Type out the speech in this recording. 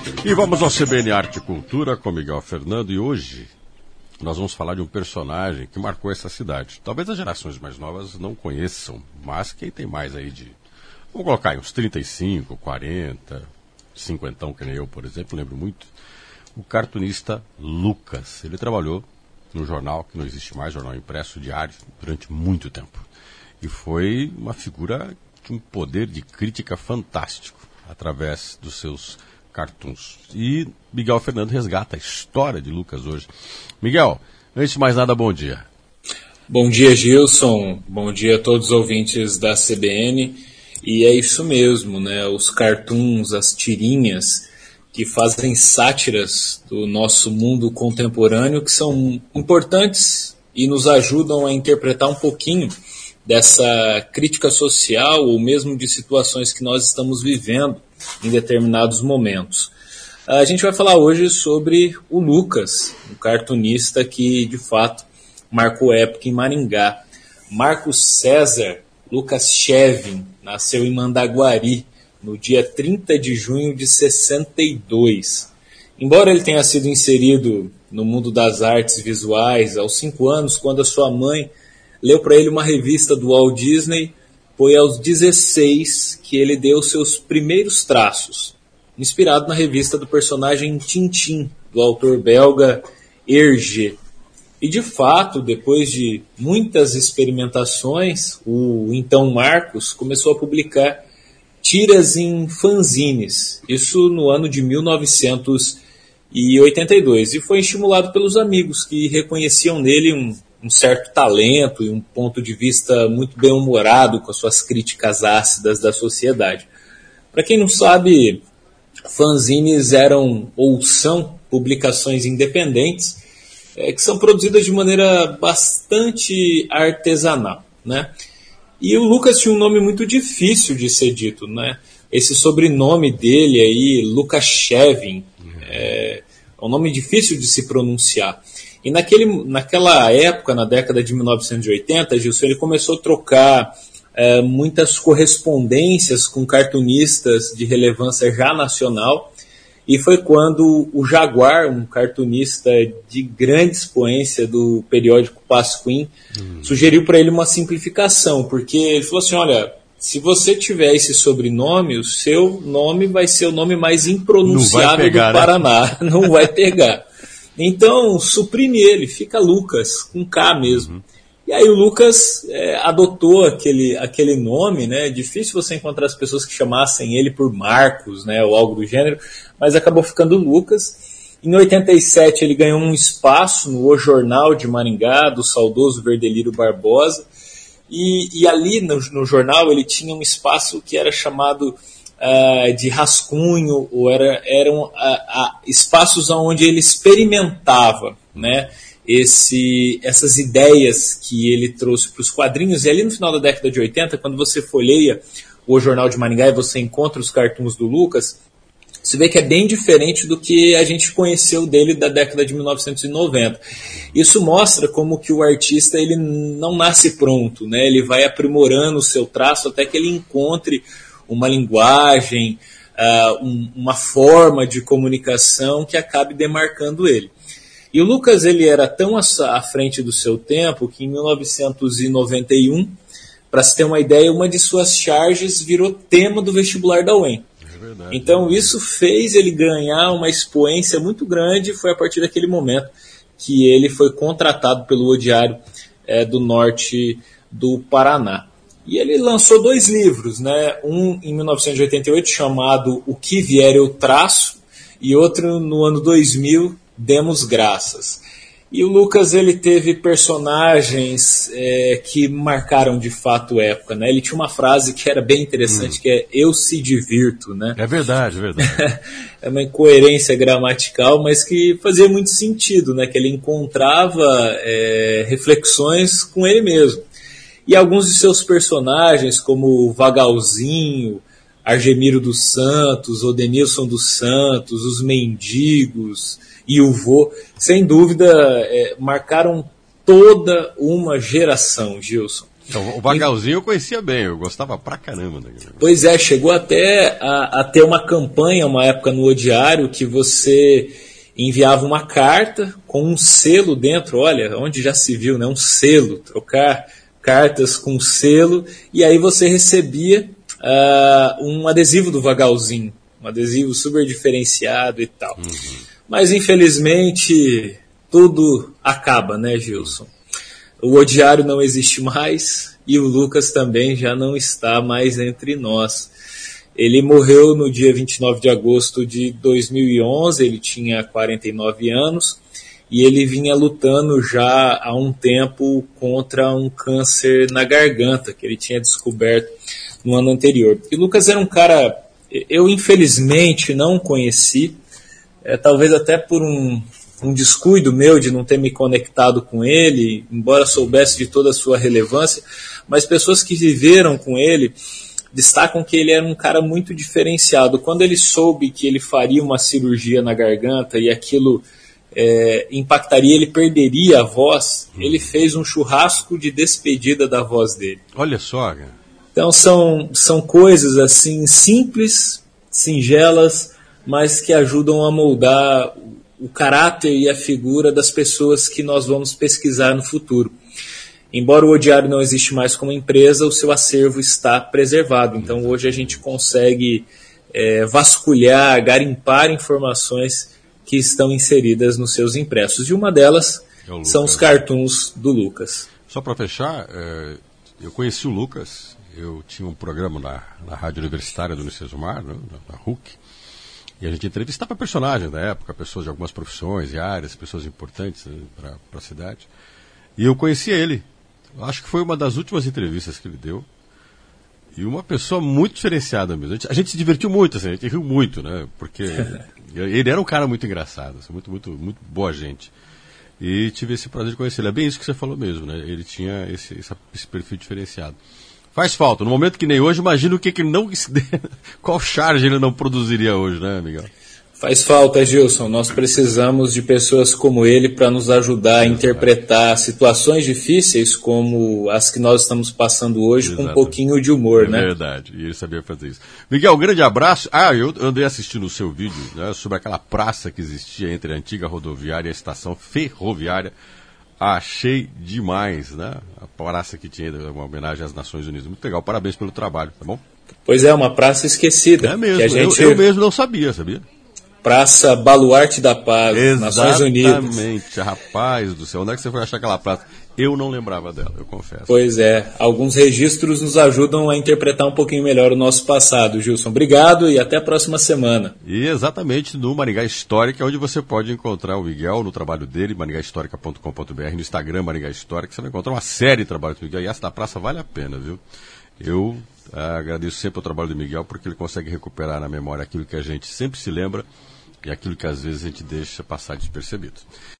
E vamos ao CBN Arte e Cultura com Miguel Fernando, e hoje nós vamos falar de um personagem que marcou essa cidade. Talvez as gerações mais novas não conheçam, mas quem tem mais aí de, vamos colocar aí uns 35, 40, 50, que nem eu, por exemplo, lembro muito, o cartunista Lucas. Ele trabalhou no jornal, que não existe mais, jornal impresso diário, durante muito tempo. E foi uma figura de um poder de crítica fantástico, através dos seus cartoons. E Miguel Fernando resgata a história de Lucas hoje. Miguel, antes de mais nada, bom dia. Bom dia, Gilson. Bom dia a todos os ouvintes da CBN. E é isso mesmo, né? Os cartoons, as tirinhas que fazem sátiras do nosso mundo contemporâneo, que são importantes e nos ajudam a interpretar um pouquinho dessa crítica social ou mesmo de situações que nós estamos vivendo em determinados momentos. A gente vai falar hoje sobre o Lucas, um cartunista que, de fato, marcou época em Maringá. Marcos César Lucas Chevin nasceu em Mandaguari, no dia 30 de junho de 62. Embora ele tenha sido inserido no mundo das artes visuais aos 5 anos, quando a sua mãe leu para ele uma revista do Walt Disney, foi aos 16 que ele deu seus primeiros traços, inspirado na revista do personagem Tintin, do autor belga Hergé. E de fato, depois de muitas experimentações, o então Marcos começou a publicar tiras em fanzines, isso no ano de 1982, e foi estimulado pelos amigos que reconheciam nele um certo talento e um ponto de vista muito bem-humorado com as suas críticas ácidas da sociedade. Para quem não sabe, fanzines eram ou são publicações independentes que são produzidas de maneira bastante artesanal, né? E o Lucas tinha um nome muito difícil de ser dito, né? Esse sobrenome dele aí, Lucas Chevin, é um nome difícil de se pronunciar. E naquela época, na década de 1980, Gilson, ele começou a trocar muitas correspondências com cartunistas de relevância já nacional, e foi quando o Jaguar, um cartunista de grande expoência do periódico Pasquim, sugeriu para ele uma simplificação, porque ele falou assim, olha, se você tiver esse sobrenome, o seu nome vai ser o nome mais impronunciável do Paraná, né? Não vai pegar. Então, suprime ele, fica Lucas, com K mesmo. E aí o Lucas adotou aquele nome, né? É difícil você encontrar as pessoas que chamassem ele por Marcos, né? Ou algo do gênero, mas acabou ficando Lucas. Em 87 ele ganhou um espaço no O Jornal de Maringá, do saudoso Verdelírio Barbosa. E ali no jornal ele tinha um espaço que era chamado de rascunho, ou eram espaços onde ele experimentava, né, essas ideias que ele trouxe para os quadrinhos. E ali no final da década de 80, quando você folheia o Jornal de Maringá e você encontra os cartoons do Lucas, você vê que é bem diferente do que a gente conheceu dele da década de 1990. Isso mostra como que o artista ele não nasce pronto, né? Ele vai aprimorando o seu traço até que ele encontre uma linguagem, uma forma de comunicação que acabe demarcando ele. E o Lucas ele era tão à frente do seu tempo que em 1991, para se ter uma ideia, uma de suas charges virou tema do vestibular da UEM. Verdade, então isso fez ele ganhar uma expoência muito grande, e foi a partir daquele momento que ele foi contratado pelo O Diário do Norte do Paraná. E ele lançou 2 livros, né? Um em 1988 chamado O Que Vier Eu Traço, e outro no ano 2000, Demos Graças. E o Lucas ele teve personagens que marcaram de fato época, né? Ele tinha uma frase que era bem interessante, que é "eu se divirto", né? É verdade, é verdade. É uma incoerência gramatical, mas que fazia muito sentido, né? Que ele encontrava reflexões com ele mesmo. E alguns de seus personagens, como o Vagalzinho, Argemiro dos Santos, Odenilson dos Santos, os Mendigos e o Vô, sem dúvida, marcaram toda uma geração, Gilson. Então, o Vagalzinho eu conhecia bem, eu gostava pra caramba daquele. Pois é, chegou até a ter uma campanha, uma época no O Diário, que você enviava uma carta com um selo dentro, olha, onde já se viu, né? Um selo, trocar cartas com selo, e aí você recebia um adesivo do Vagalzinho, um adesivo super diferenciado e tal. Mas infelizmente tudo acaba, né, Gilson? O O Diário não existe mais e o Lucas também já não está mais entre nós. Ele morreu no dia 29 de agosto de 2011, ele tinha 49 anos e ele vinha lutando já há um tempo contra um câncer na garganta que ele tinha descoberto no ano anterior. E o Lucas era um cara, eu infelizmente não conheci, talvez até por um descuido meu de não ter me conectado com ele, embora soubesse de toda a sua relevância, mas pessoas que viveram com ele destacam que ele era um cara muito diferenciado. Quando ele soube que ele faria uma cirurgia na garganta e aquilo impactaria, ele perderia a voz, ele fez um churrasco de despedida da voz dele. Olha só, cara. Então são coisas assim simples, singelas, mas que ajudam a moldar o caráter e a figura das pessoas que nós vamos pesquisar no futuro. Embora o O Diário não existe mais como empresa, o seu acervo está preservado. Então hoje a gente consegue vasculhar, garimpar informações que estão inseridas nos seus impressos. E uma delas são os cartoons do Lucas. Só para fechar, eu conheci o Lucas, eu tinha um programa na Rádio Universitária do Unicesumar, né, na RUC, e a gente entrevistava personagens da época, pessoas de algumas profissões e áreas, pessoas importantes para a cidade. E eu conhecia ele. Acho que foi uma das últimas entrevistas que ele deu. E uma pessoa muito diferenciada mesmo. A gente se divertiu muito, assim, a gente riu muito, né? Porque ele era um cara muito engraçado, assim, muito, muito, muito boa gente. E tive esse prazer de conhecer ele. É bem isso que você falou mesmo, né? Ele tinha esse perfil diferenciado. Faz falta. No momento que nem hoje, imagina o que ele não... Qual charge ele não produziria hoje, né, Miguel? Faz falta, Gilson. Nós precisamos de pessoas como ele para nos ajudar a interpretar situações difíceis como as que nós estamos passando hoje. Exatamente. Com um pouquinho de humor, né? É verdade, e ele sabia fazer isso. Miguel, um grande abraço. Eu andei assistindo o seu vídeo, né, sobre aquela praça que existia entre a antiga rodoviária e a estação ferroviária. Achei demais, né? A praça que tinha, uma homenagem às Nações Unidas. Muito legal, parabéns pelo trabalho, tá bom? Pois é, uma praça esquecida. É mesmo, que a gente... eu mesmo não sabia? Praça Baluarte da Paz, Nações Unidas. Exatamente, rapaz do céu, onde é que você foi achar aquela praça? Eu não lembrava dela, eu confesso. Pois é, alguns registros nos ajudam a interpretar um pouquinho melhor o nosso passado, Gilson. Obrigado e até a próxima semana. E exatamente no Maringá Histórica, onde você pode encontrar o Miguel no trabalho dele, maringahistórica.com.br, no Instagram Maringá Histórica, você vai encontrar uma série de trabalhos do Miguel, e essa da praça vale a pena, viu? Eu agradeço sempre o trabalho do Miguel, porque ele consegue recuperar na memória aquilo que a gente sempre se lembra, e aquilo que às vezes a gente deixa passar despercebido.